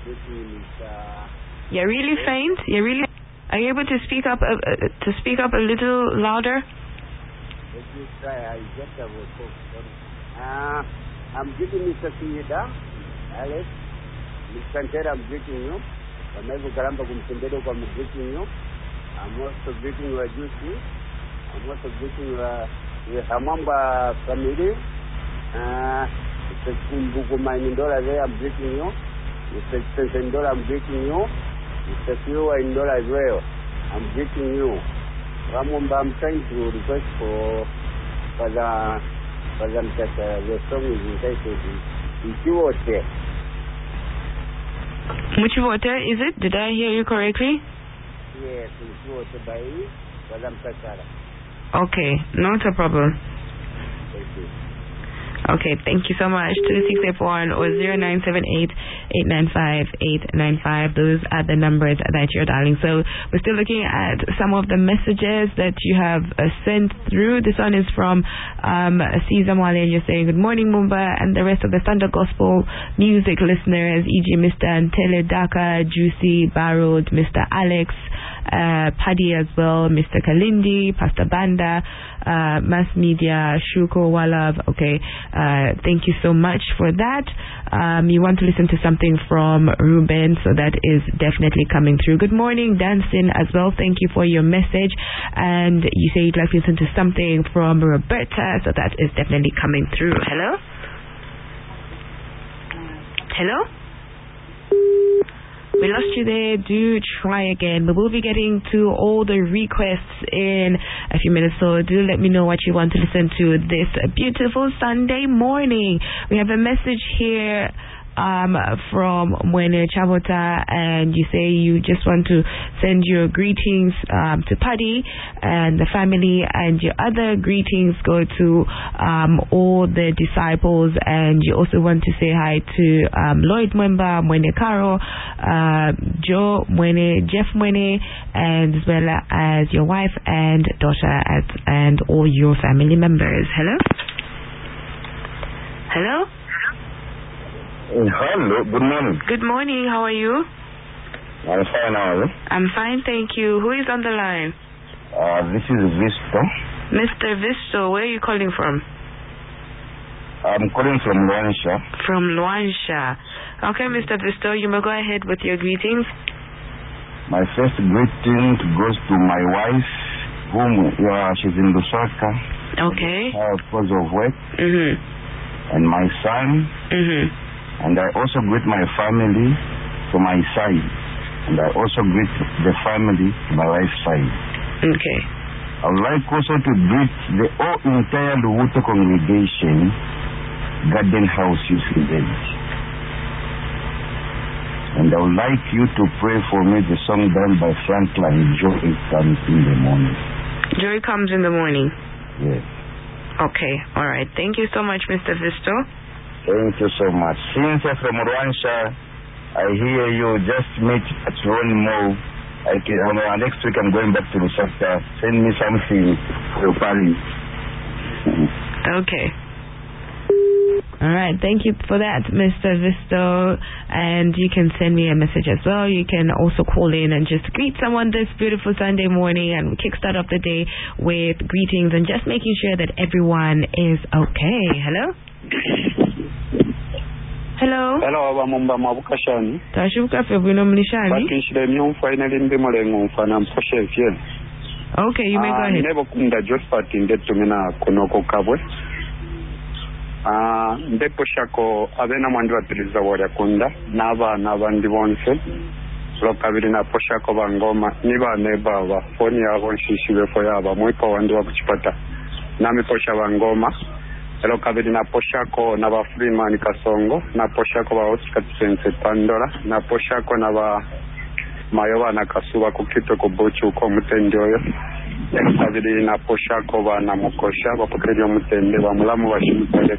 You're really faint. Are you able to speak up a little louder? Let me try. I just have a talk. I'm greeting Mr. Siyeda, Alex, Mr. Kantera, I'm greeting you. I'm greeting you. I'm also greeting you, Juicy. I'm also greeting you, Hamamba family. Mr. Kumbuku Maindola there, I'm greeting you. Mr. Sendola, I'm greeting you. Mr. Fiwa Indola as well, I'm greeting you. Ramumba, I'm trying to request for the your song is entitled Ichiwote. Which water is it? Did I hear you correctly? Yes, Ichiwote by Padam Katara. Okay, not a problem. Thank you. Okay, thank you so much. 2681 or 0978-895-895. Those are the numbers that you're dialing. So we're still looking at some of the messages that you have sent through. This one is from Caesar Mwale, and you're saying, good morning, Mumba, and the rest of the Thunder Gospel music listeners, e.g. Mr. Ntele Daka, Juicy, Barrowed, Mr. Alex, Paddy as well, Mr. Kalindi, Pastor Banda, Mass Media, Shuko Walab. Okay, thank you so much for that. You want to listen to something from Ruben, so that is definitely coming through. Good morning, Dancing as well. Thank you for your message. And you say you'd like to listen to something from Roberta, so that is definitely coming through. Hello? Hello? We lost you there. Do try again. But we'll be getting to all the requests in a few minutes. So do let me know what you want to listen to this beautiful Sunday morning. We have a message here from Mwene Chabota, and you say you just want to send your greetings to Paddy and the family, and your other greetings go to all the disciples, and you also want to say hi to Lloyd Mwemba, Mwene Karo, Joe Mwene, Jeff Mwene, and as well as your wife and daughter and all your family members. Hello? Hello? Hello, good morning. Good morning, how are you? I'm fine, how are you? I'm fine, thank you. Who is on the line? This is Visto. Mr. Visto, where are you calling from? I'm calling from Luansha. From Luansha. Okay, Mr. Visto, you may go ahead with your greetings. My first greeting goes to my wife, whom she's in Lusaka. Okay. Because of work. And my son. And I also greet my family to my side. And I also greet the family to my wife's side. Okay. I would like also to greet the whole entire Luwuto congregation, Garden House Youth Village. And I would like you to pray for me the song done by Franklin, Joy Comes in the Morning. Joy Comes in the Morning? Yes. Okay, alright. Thank you so much, Mr. Visto. Thank you so much. Cynthia from Rwansha, I hear you just meet at Ron Mo. Next week I'm going back to Lusaka. Send me something for your family. Okay. Alright, thank you for that, Mr. Visto. And you can send me a message as well. You can also call in and just greet someone this beautiful Sunday morning and kickstart off the day with greetings and just making sure that everyone is okay. Hello? Hello. Hello, Abamumba Mabukashani. Tashuka Februno Mlishani. Okay, you may go ahead. Never kunda Josephat in the Tumina Konoko Kabwe. Ndepo Shako Avena Mandra Tiliza Warakunda, Nava Ndivonse, Lokavina Poshako Bangoma, Niva Neba, Fonia Wonshishi Foyava, Moipo and Wakuchipata, Nami Posha Bangoma. Hello, Kabedina Poshako, Nava Freeman Kasongo, Na Poshako Outskatsense Pandora, Na Poshako Nava Mayowa Nakasuba Kukito Kobochu Komutendoyo, Kabedina Poshako Namokosha, Pokerio Mutende, Mulamu Washimutele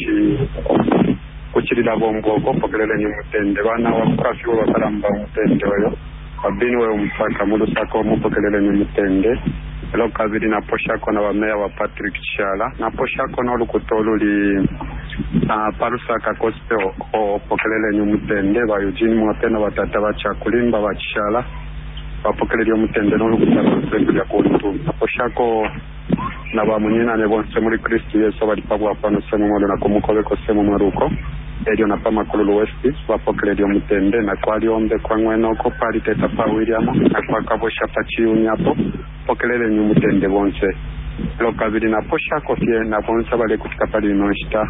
Kuchida Bongo, Pokerele Mutende, Wana Wakafio Karamba Mutendoyo, Abinwe Umsaka Mudusako Mupokerele Mutende, lokabiri naposhako na bameya wa Patrick Chala naposhako n'olukuto oluli palusaka gospel opokelele nyumutende ba Eugene Mwapena batata bachakulimba bachala bapokelele omutende n'olukuto lwa kuntu naposhako na bamunyina ne bonse muri Kristo Yesu bali pabwa pano semu mwana na kumukobeko semu mwaruko elio na pama kululu westi bapokelele omutende na kwali ombe kwa ngwenoko pali teta pa William na kwa kabosha pachiuni hapo pokelele nyumutende bonse lokabiri naposhako fie na bonse bale kutika pali noshita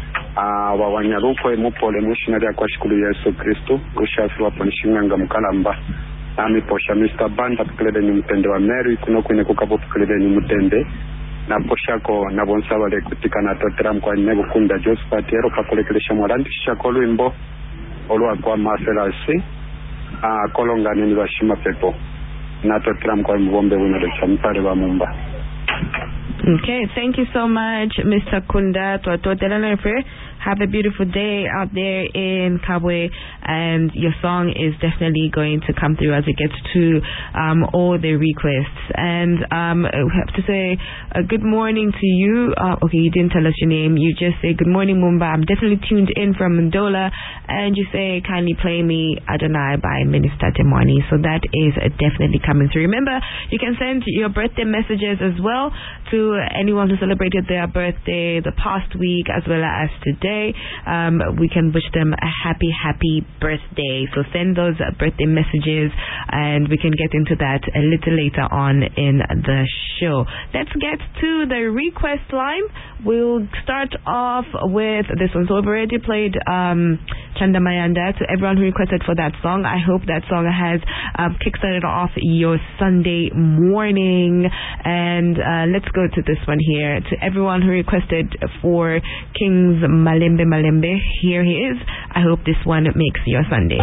wawanyaruko emupole missionary kwa shukuru Yesu Kristo ushafi wa polishinganga mukalamba nami posha Mr. Banda pokelele nyumutende wa Mary kuno kwene kukapo pokelele nyumutende na poshako na bonsa bale kutika na toteram kwa nebo kunda Josephat ero pakolekelesha mwalandi shako luimbo olwa kwa maselasi kolongani ni bashima pepo na toteram kwa mbombe unaresha mpare wa mumba. Okay, thank you so much, Mr. Kunda. Have a beautiful day out there in Kabwe, and your song is definitely going to come through as it gets to all the requests. And we have to say a good morning to you. Okay, you didn't tell us your name. You just say good morning, Mumba. I'm definitely tuned in from Mandola, and you say kindly play me Adonai by Minister Temwani. So that is definitely coming through. Remember, you can send your birthday messages as well to anyone who celebrated their birthday the past week as well as today. We can wish them a happy birthday. So send those birthday messages and we can get into that a little later on in the show. Let's get to the request line. We'll start off with this one. So we've already played Chanda Mayanda to everyone who requested for that song. I hope that song has kickstarted off your Sunday morning. And let's go to this one here. To everyone who requested for King's Malembe, here he is. I hope this one makes your Sunday.